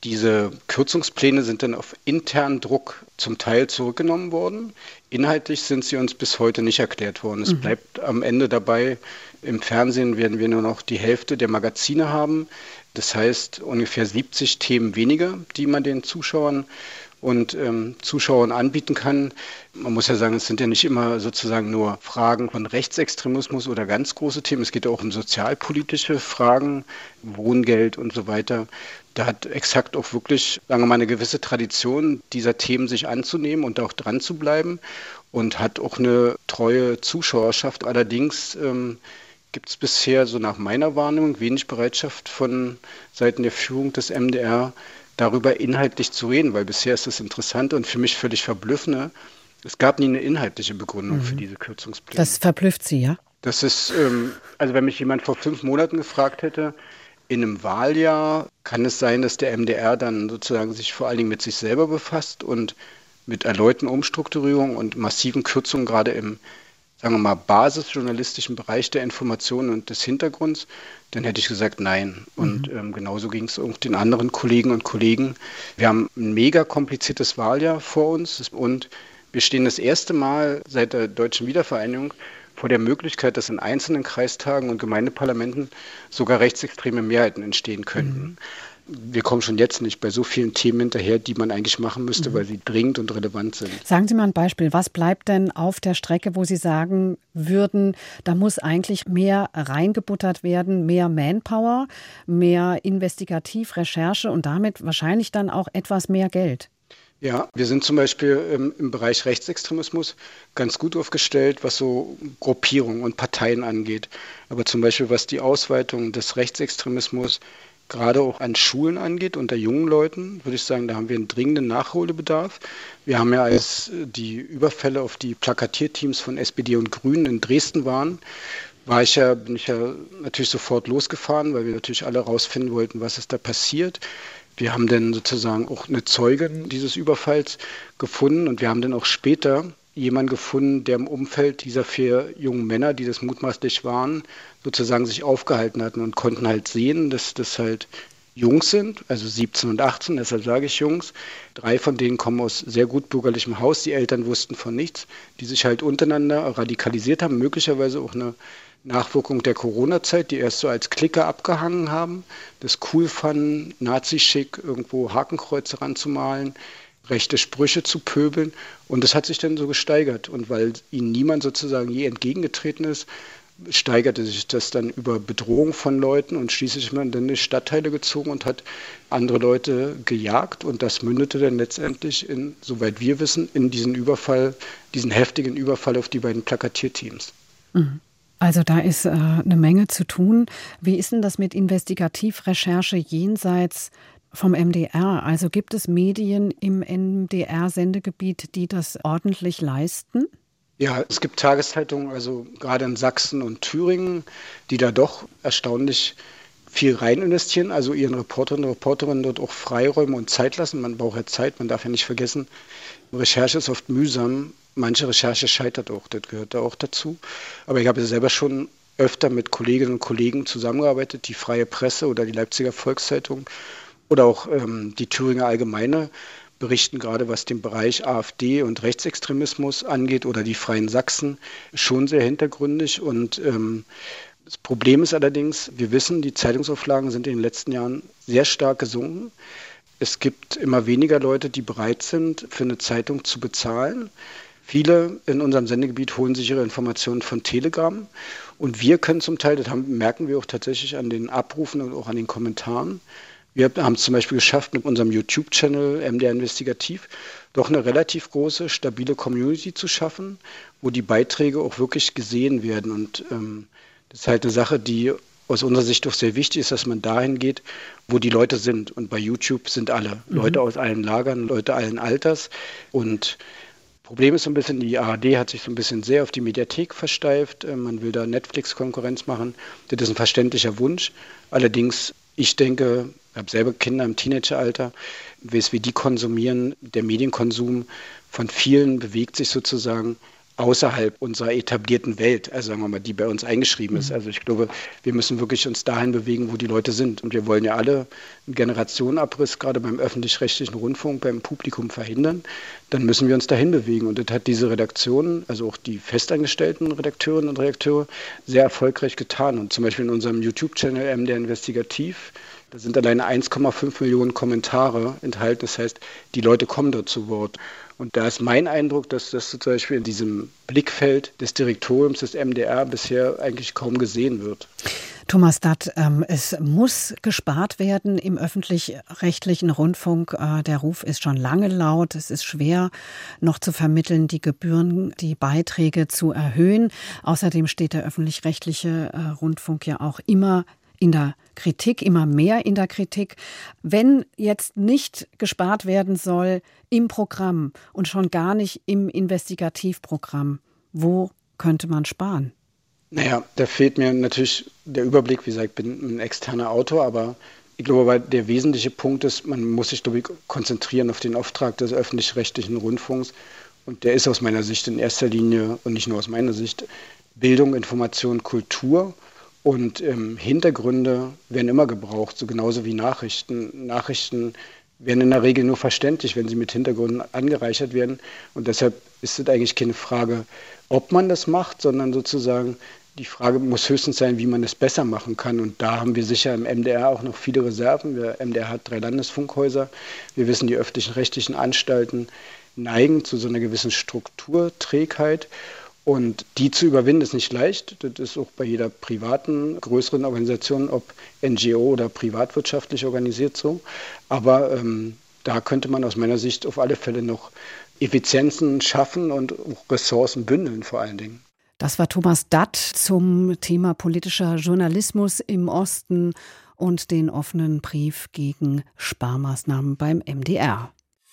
Diese Kürzungspläne sind dann auf internen Druck zum Teil zurückgenommen worden. Inhaltlich sind sie uns bis heute nicht erklärt worden. Es mhm. bleibt am Ende dabei, im Fernsehen werden wir nur noch die Hälfte der Magazine haben. Das heißt ungefähr siebzig Themen weniger, die man den Zuschauern und ähm, Zuschauern anbieten kann. Man muss ja sagen, es sind ja nicht immer sozusagen nur Fragen von Rechtsextremismus oder ganz große Themen. Es geht auch um sozialpolitische Fragen, Wohngeld und so weiter. Da hat Exakt auch wirklich, sagen wir mal, eine gewisse Tradition, dieser Themen sich anzunehmen und auch dran zu bleiben und hat auch eine treue Zuschauerschaft. Allerdings ähm, gibt es bisher, so nach meiner Wahrnehmung, wenig Bereitschaft von Seiten der Führung des M D R, darüber inhaltlich zu reden, weil bisher ist das Interessante und für mich völlig verblüffende. Es gab nie eine inhaltliche Begründung mhm. für diese Kürzungspläne. Das verblüfft Sie, ja? Das ist, ähm, also wenn mich jemand vor fünf Monaten gefragt hätte, in einem Wahljahr kann es sein, dass der M D R dann sozusagen sich vor allen Dingen mit sich selber befasst und mit erneuten Umstrukturierungen und massiven Kürzungen gerade im, sagen wir mal, basisjournalistischen Bereich der Informationen und des Hintergrunds, dann hätte ich gesagt, nein. Und mhm. ähm, genauso ging es auch den anderen Kollegen und Kollegen. Wir haben ein mega kompliziertes Wahljahr vor uns und wir stehen das erste Mal seit der deutschen Wiedervereinigung vor der Möglichkeit, dass in einzelnen Kreistagen und Gemeindeparlamenten sogar rechtsextreme Mehrheiten entstehen könnten. Mhm. Wir kommen schon jetzt nicht bei so vielen Themen hinterher, die man eigentlich machen müsste, mhm. weil sie dringend und relevant sind. Sagen Sie mal ein Beispiel. Was bleibt denn auf der Strecke, wo Sie sagen würden, da muss eigentlich mehr reingebuttert werden, mehr Manpower, mehr Investigativrecherche und damit wahrscheinlich dann auch etwas mehr Geld? Ja, wir sind zum Beispiel ähm, im Bereich Rechtsextremismus ganz gut aufgestellt, was so Gruppierungen und Parteien angeht. Aber zum Beispiel was die Ausweitung des Rechtsextremismus gerade auch an Schulen angeht, unter jungen Leuten, würde ich sagen, da haben wir einen dringenden Nachholbedarf. Wir haben ja, als die Überfälle auf die Plakatierteams von S P D und Grünen in Dresden waren, war ich ja, bin ich ja natürlich sofort losgefahren, weil wir natürlich alle rausfinden wollten, was ist da passiert. Wir haben dann sozusagen auch eine Zeugin dieses Überfalls gefunden und wir haben dann auch später jemanden gefunden, der im Umfeld dieser vier jungen Männer, die das mutmaßlich waren, sozusagen sich aufgehalten hatten und konnten halt sehen, dass das halt Jungs sind, also siebzehn und achtzehn, deshalb sage ich Jungs. Drei von denen kommen aus sehr gut bürgerlichem Haus, die Eltern wussten von nichts, die sich halt untereinander radikalisiert haben, möglicherweise auch eine Nachwirkung der Corona-Zeit, die erst so als Clique abgehangen haben, das cool fanden, Nazi-schick irgendwo Hakenkreuze ranzumalen, rechte Sprüche zu pöbeln und das hat sich dann so gesteigert und weil ihnen niemand sozusagen je entgegengetreten ist, steigerte sich das dann über Bedrohung von Leuten und schließlich hat man dann in Stadtteile gezogen und hat andere Leute gejagt und das mündete dann letztendlich in, soweit wir wissen, in diesen Überfall, diesen heftigen Überfall auf die beiden Plakatierteams. Mhm. Also da ist äh, eine Menge zu tun. Wie ist denn das mit Investigativrecherche jenseits vom M D R? Also gibt es Medien im M D R-Sendegebiet, die das ordentlich leisten? Ja, es gibt Tageszeitungen, also gerade in Sachsen und Thüringen, die da doch erstaunlich viel rein investieren, also ihren Reporterinnen und Reporterinnen dort auch Freiräume und Zeit lassen. Man braucht ja Zeit, man darf ja nicht vergessen, Recherche ist oft mühsam. Manche Recherche scheitert auch, das gehört da auch dazu. Aber ich habe ja selber schon öfter mit Kolleginnen und Kollegen zusammengearbeitet, die Freie Presse oder die Leipziger Volkszeitung oder auch ähm, die Thüringer Allgemeine berichten gerade, was den Bereich AfD und Rechtsextremismus angeht oder die Freien Sachsen, schon sehr hintergründig. Und ähm, das Problem ist allerdings, wir wissen, die Zeitungsauflagen sind in den letzten Jahren sehr stark gesunken. Es gibt immer weniger Leute, die bereit sind, für eine Zeitung zu bezahlen. Viele in unserem Sendegebiet holen sich ihre Informationen von Telegram und wir können zum Teil, das haben, merken wir auch tatsächlich an den Abrufen und auch an den Kommentaren, wir haben es zum Beispiel geschafft, mit unserem YouTube-Channel M D R Investigativ doch eine relativ große, stabile Community zu schaffen, wo die Beiträge auch wirklich gesehen werden und ähm, das ist halt eine Sache, die aus unserer Sicht doch sehr wichtig ist, dass man dahin geht, wo die Leute sind und bei YouTube sind alle, mhm. Leute aus allen Lagern, Leute allen Alters und Problem ist so ein bisschen, die A R D hat sich so ein bisschen sehr auf die Mediathek versteift. Man will da Netflix-Konkurrenz machen. Das ist ein verständlicher Wunsch. Allerdings, ich denke, ich habe selber Kinder im Teenageralter, weiß, wie die konsumieren. Der Medienkonsum von vielen bewegt sich sozusagen außerhalb unserer etablierten Welt, also sagen wir mal, die bei uns eingeschrieben ist. Also ich glaube, wir müssen wirklich uns dahin bewegen, wo die Leute sind. Und wir wollen ja alle einen Generationenabriss gerade beim öffentlich-rechtlichen Rundfunk, beim Publikum verhindern. Dann müssen wir uns dahin bewegen. Und das hat diese Redaktion, also auch die festangestellten Redakteurinnen und Redakteure, sehr erfolgreich getan. Und zum Beispiel in unserem YouTube-Channel M D R Investigativ, da sind alleine eins Komma fünf Millionen Kommentare enthalten. Das heißt, die Leute kommen dort zu Wort. Und da ist mein Eindruck, dass das zum Beispiel in diesem Blickfeld des Direktoriums des M D R bisher eigentlich kaum gesehen wird. Thomas Datt, ähm, es muss gespart werden im öffentlich-rechtlichen Rundfunk. Äh, der Ruf ist schon lange laut. Es ist schwer noch zu vermitteln, die Gebühren, die Beiträge zu erhöhen. Außerdem steht der öffentlich-rechtliche äh, Rundfunk ja auch immer in der Kritik, immer mehr in der Kritik. Wenn jetzt nicht gespart werden soll im Programm und schon gar nicht im Investigativprogramm, wo könnte man sparen? Naja, da fehlt mir natürlich der Überblick. Wie gesagt, ich bin ein externer Autor, aber ich glaube, der wesentliche Punkt ist, man muss sich, glaube ich, konzentrieren auf den Auftrag des öffentlich-rechtlichen Rundfunks. Und der ist aus meiner Sicht in erster Linie, und nicht nur aus meiner Sicht, Bildung, Information, Kultur. Und ähm, Hintergründe werden immer gebraucht, so genauso wie Nachrichten. Nachrichten werden in der Regel nur verständlich, wenn sie mit Hintergründen angereichert werden. Und deshalb ist es eigentlich keine Frage, ob man das macht, sondern sozusagen die Frage muss höchstens sein, wie man es besser machen kann. Und da haben wir sicher im M D R auch noch viele Reserven. Der M D R hat drei Landesfunkhäuser. Wir wissen, die öffentlichen rechtlichen Anstalten neigen zu so einer gewissen Strukturträgheit. Und die zu überwinden ist nicht leicht. Das ist auch bei jeder privaten, größeren Organisation, ob N G O oder privatwirtschaftlich organisiert so. Aber ähm, da könnte man aus meiner Sicht auf alle Fälle noch Effizienzen schaffen und auch Ressourcen bündeln vor allen Dingen. Das war Thomas Datt zum Thema politischer Journalismus im Osten und den offenen Brief gegen Sparmaßnahmen beim M D R.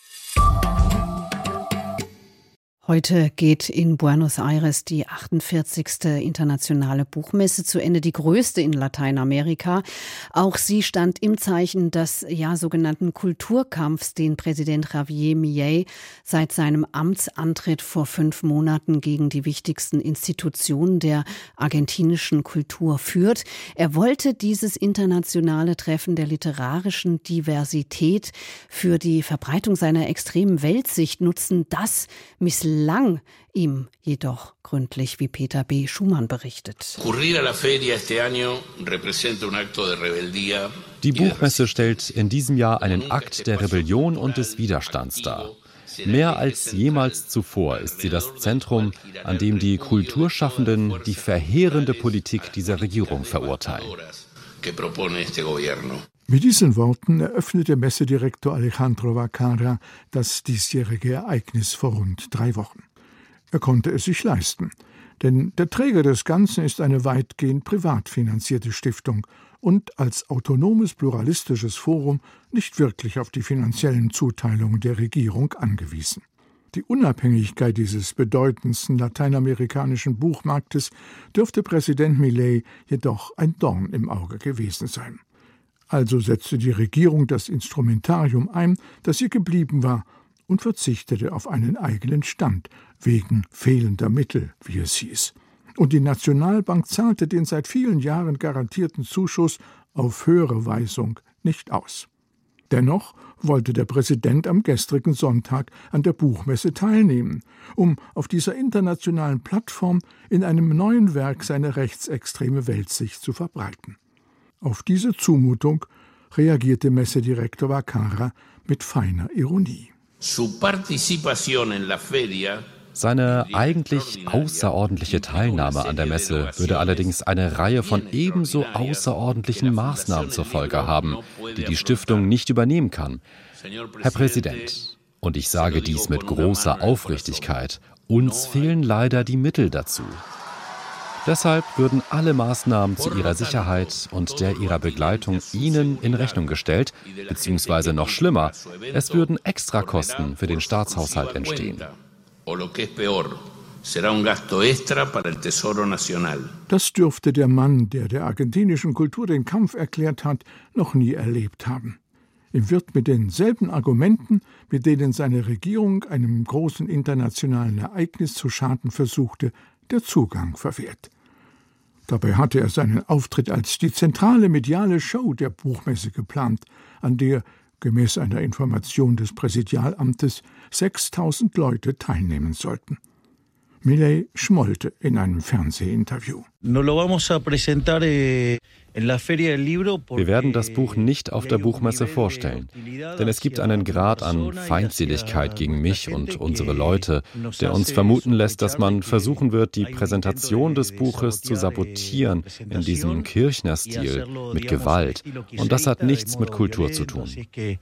Heute geht in Buenos Aires die achtundvierzigste internationale Buchmesse zu Ende, die größte in Lateinamerika. Auch sie stand im Zeichen des ja sogenannten Kulturkampfs, den Präsident Javier Milei seit seinem Amtsantritt vor fünf Monaten gegen die wichtigsten Institutionen der argentinischen Kultur führt. Er wollte dieses internationale Treffen der literarischen Diversität für die Verbreitung seiner extremen Weltsicht nutzen. Das misslang lang ihm jedoch gründlich, wie Peter B. Schumann berichtet. Die Buchmesse stellt in diesem Jahr einen Akt der Rebellion und des Widerstands dar. Mehr als jemals zuvor ist sie das Zentrum, an dem die Kulturschaffenden die verheerende Politik dieser Regierung verurteilen. Mit diesen Worten eröffnete Messedirektor Alejandro Vacara das diesjährige Ereignis vor rund drei Wochen. Er konnte es sich leisten, denn der Träger des Ganzen ist eine weitgehend privat finanzierte Stiftung und als autonomes pluralistisches Forum nicht wirklich auf die finanziellen Zuteilungen der Regierung angewiesen. Die Unabhängigkeit dieses bedeutendsten lateinamerikanischen Buchmarktes dürfte Präsident Milei jedoch ein Dorn im Auge gewesen sein. Also setzte die Regierung das Instrumentarium ein, das ihr geblieben war, und verzichtete auf einen eigenen Stand, wegen fehlender Mittel, wie es hieß. Und die Nationalbank zahlte den seit vielen Jahren garantierten Zuschuss auf höhere Weisung nicht aus. Dennoch wollte der Präsident am gestrigen Sonntag an der Buchmesse teilnehmen, um auf dieser internationalen Plattform in einem neuen Werk seine rechtsextreme Weltsicht zu verbreiten. Auf diese Zumutung reagierte Messedirektor Vacara mit feiner Ironie. Seine eigentlich außerordentliche Teilnahme an der Messe würde allerdings eine Reihe von ebenso außerordentlichen Maßnahmen zur Folge haben, die die Stiftung nicht übernehmen kann. Herr Präsident, und ich sage dies mit großer Aufrichtigkeit, uns fehlen leider die Mittel dazu. Deshalb würden alle Maßnahmen zu ihrer Sicherheit und der ihrer Begleitung Ihnen in Rechnung gestellt, beziehungsweise noch schlimmer, es würden Extrakosten für den Staatshaushalt entstehen. Das dürfte der Mann, der der argentinischen Kultur den Kampf erklärt hat, noch nie erlebt haben. Ihm wird mit denselben Argumenten, mit denen seine Regierung einem großen internationalen Ereignis zu schaden versuchte, der Zugang verwehrt. Dabei hatte er seinen Auftritt als die zentrale mediale Show der Buchmesse geplant, an der, gemäß einer Information des Präsidialamtes, sechstausend Leute teilnehmen sollten. Milei schmollte in einem Fernsehinterview. Wir werden das Buch nicht auf der Buchmesse vorstellen, denn es gibt einen Grad an Feindseligkeit gegen mich und unsere Leute, der uns vermuten lässt, dass man versuchen wird, die Präsentation des Buches zu sabotieren in diesem Kirchner-Stil mit Gewalt. Und das hat nichts mit Kultur zu tun.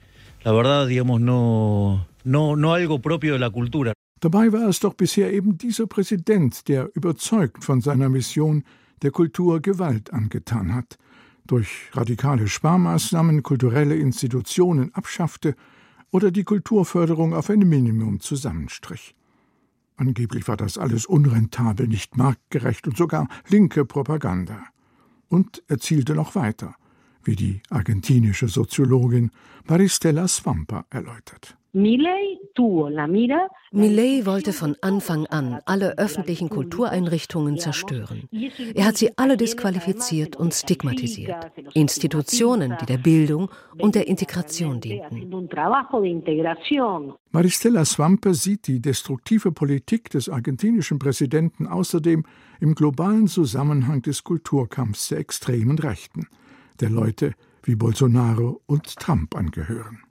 Dabei war es doch bisher eben dieser Präsident, der überzeugt von seiner Mission der Kultur Gewalt angetan hat, durch radikale Sparmaßnahmen kulturelle Institutionen abschaffte oder die Kulturförderung auf ein Minimum zusammenstrich. Angeblich war das alles unrentabel, nicht marktgerecht und sogar linke Propaganda. Und er zielte noch weiter, wie die argentinische Soziologin Maristela Svampa erläutert. Milei wollte von Anfang an alle öffentlichen Kultureinrichtungen zerstören. Er hat sie alle disqualifiziert und stigmatisiert. Institutionen, die der Bildung und der Integration dienten. Maristela Svampa sieht die destruktive Politik des argentinischen Präsidenten außerdem im globalen Zusammenhang des Kulturkampfs der extremen Rechten, der Leute wie Bolsonaro und Trump angehören.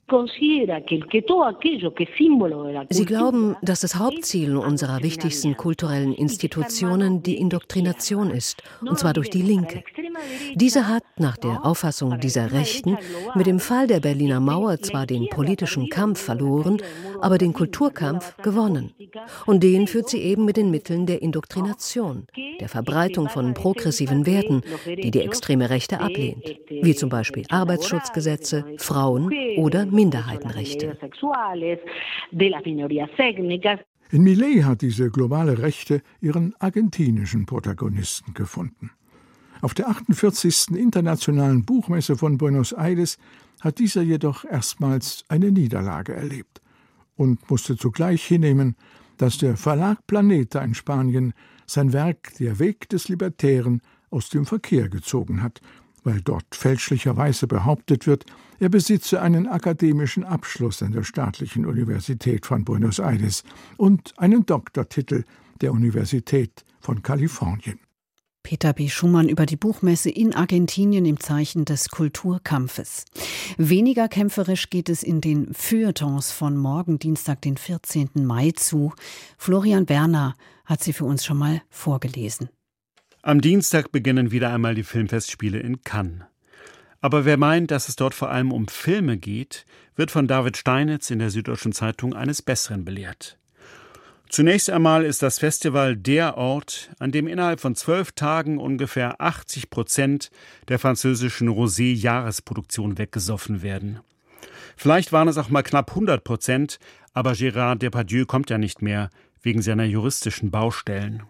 Sie glauben, dass das Hauptziel unserer wichtigsten kulturellen Institutionen die Indoktrination ist, und zwar durch die Linke. Diese hat, nach der Auffassung dieser Rechten, mit dem Fall der Berliner Mauer zwar den politischen Kampf verloren, aber den Kulturkampf gewonnen. Und den führt sie eben mit den Mitteln der Indoktrination, der Verbreitung von progressiven Werten, die die extreme Rechte ablehnt, wie zum Beispiel Arbeitsschutzgesetze, Frauen oder Minderheitenrechte. In Milei hat diese globale Rechte ihren argentinischen Protagonisten gefunden. Auf der achtundvierzigsten Internationalen Buchmesse von Buenos Aires hat dieser jedoch erstmals eine Niederlage erlebt und musste zugleich hinnehmen, dass der Verlag Planeta in Spanien sein Werk Der Weg des Libertären aus dem Verkehr gezogen hat, weil dort fälschlicherweise behauptet wird, er besitze einen akademischen Abschluss an der Staatlichen Universität von Buenos Aires und einen Doktortitel der Universität von Kalifornien. Peter B. Schumann über die Buchmesse in Argentinien im Zeichen des Kulturkampfes. Weniger kämpferisch geht es in den Feuilletons von morgen, Dienstag, den vierzehnten Mai zu. Florian Werner hat sie für uns schon mal vorgelesen. Am Dienstag beginnen wieder einmal die Filmfestspiele in Cannes. Aber wer meint, dass es dort vor allem um Filme geht, wird von David Steinitz in der Süddeutschen Zeitung eines Besseren belehrt. Zunächst einmal ist das Festival der Ort, an dem innerhalb von zwölf Tagen ungefähr achtzig Prozent der französischen Rosé-Jahresproduktion weggesoffen werden. Vielleicht waren es auch mal knapp hundert Prozent, aber Gérard Depardieu kommt ja nicht mehr, wegen seiner juristischen Baustellen.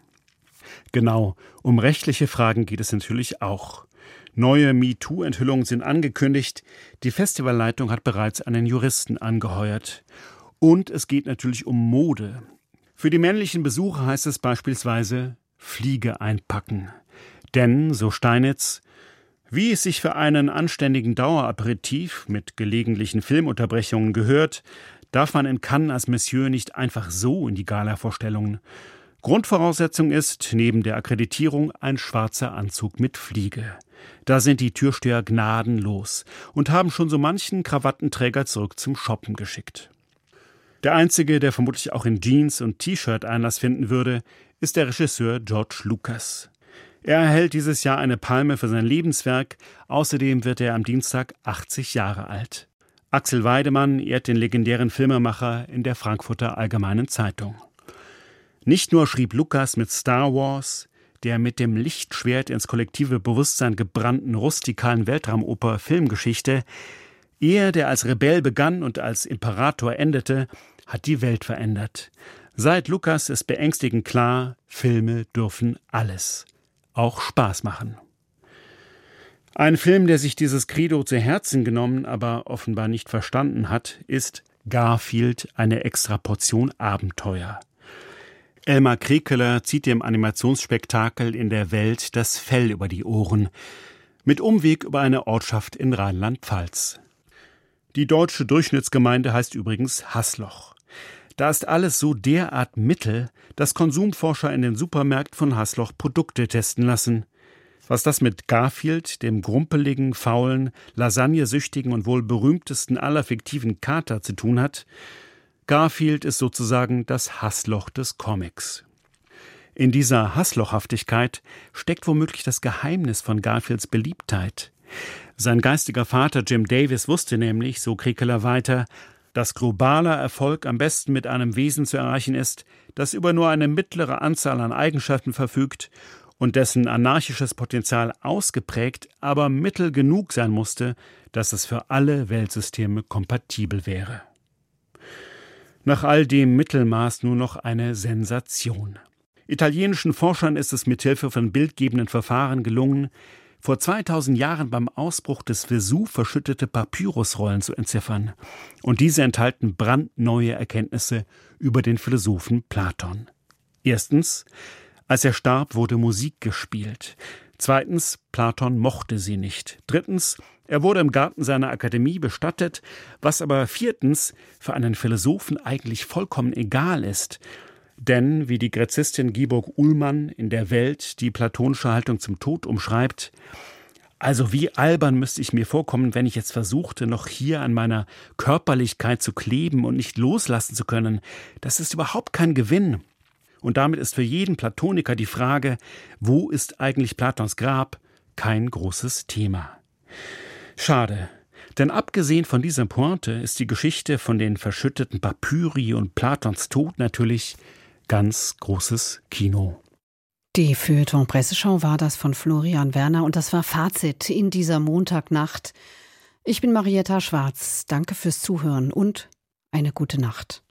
Genau, um rechtliche Fragen geht es natürlich auch. Neue MeToo-Enthüllungen sind angekündigt, die Festivalleitung hat bereits einen Juristen angeheuert. Und es geht natürlich um Mode. Für die männlichen Besucher heißt es beispielsweise Fliege einpacken. Denn, so Steinitz, wie es sich für einen anständigen Daueraperitif mit gelegentlichen Filmunterbrechungen gehört, darf man in Cannes als Monsieur nicht einfach so in die Gala-Vorstellungen. Grundvoraussetzung ist, neben der Akkreditierung, ein schwarzer Anzug mit Fliege. Da sind die Türsteher gnadenlos und haben schon so manchen Krawattenträger zurück zum Shoppen geschickt. Der Einzige, der vermutlich auch in Jeans und T-Shirt Einlass finden würde, ist der Regisseur George Lucas. Er erhält dieses Jahr eine Palme für sein Lebenswerk, außerdem wird er am Dienstag achtzig Jahre alt. Axel Weidemann ehrt den legendären Filmemacher in der Frankfurter Allgemeinen Zeitung. Nicht nur schrieb Lucas mit Star Wars, der mit dem Lichtschwert ins kollektive Bewusstsein gebrannten rustikalen Weltraumoper Filmgeschichte, er, der als Rebell begann und als Imperator endete, hat die Welt verändert. Seit Lucas ist beängstigend klar, Filme dürfen alles, auch Spaß machen. Ein Film, der sich dieses Credo zu Herzen genommen, aber offenbar nicht verstanden hat, ist Garfield, eine Extraportion Abenteuer. Elmar Krekeler zieht dem Animationsspektakel in der Welt das Fell über die Ohren, mit Umweg über eine Ortschaft in Rheinland-Pfalz. Die deutsche Durchschnittsgemeinde heißt übrigens Haßloch. Da ist alles so derart mittel, dass Konsumforscher in den Supermärkten von Haßloch Produkte testen lassen. Was das mit Garfield, dem grumpeligen, faulen, lasagnesüchtigen und wohl berühmtesten aller fiktiven Kater zu tun hat? Garfield ist sozusagen das Haßloch des Comics. In dieser Haßlochhaftigkeit steckt womöglich das Geheimnis von Garfields Beliebtheit. Sein geistiger Vater Jim Davis wusste nämlich, so Krekeler weiter, dass globaler Erfolg am besten mit einem Wesen zu erreichen ist, das über nur eine mittlere Anzahl an Eigenschaften verfügt und dessen anarchisches Potenzial ausgeprägt, aber mittel genug sein musste, dass es für alle Weltsysteme kompatibel wäre. Nach all dem Mittelmaß nur noch eine Sensation. Italienischen Forschern ist es mithilfe von bildgebenden Verfahren gelungen, vor zweitausend Jahren beim Ausbruch des Vesuv verschüttete Papyrusrollen zu entziffern. Und diese enthalten brandneue Erkenntnisse über den Philosophen Platon. Erstens: Als er starb, wurde Musik gespielt. Zweitens, Platon mochte sie nicht. Drittens, er wurde im Garten seiner Akademie bestattet, was aber viertens für einen Philosophen eigentlich vollkommen egal ist. Denn, wie die Gräzistin Giborg Uhlmann in der Welt die platonische Haltung zum Tod umschreibt, also wie albern müsste ich mir vorkommen, wenn ich jetzt versuchte, noch hier an meiner Körperlichkeit zu kleben und nicht loslassen zu können. Das ist überhaupt kein Gewinn. Und damit ist für jeden Platoniker die Frage, wo ist eigentlich Platons Grab, kein großes Thema. Schade, denn abgesehen von dieser Pointe ist die Geschichte von den verschütteten Papyri und Platons Tod natürlich ganz großes Kino. Die Feuilleton-Presseschau war das von Florian Werner und das war Fazit in dieser Montagnacht. Ich bin Marietta Schwarz. Danke fürs Zuhören und eine gute Nacht.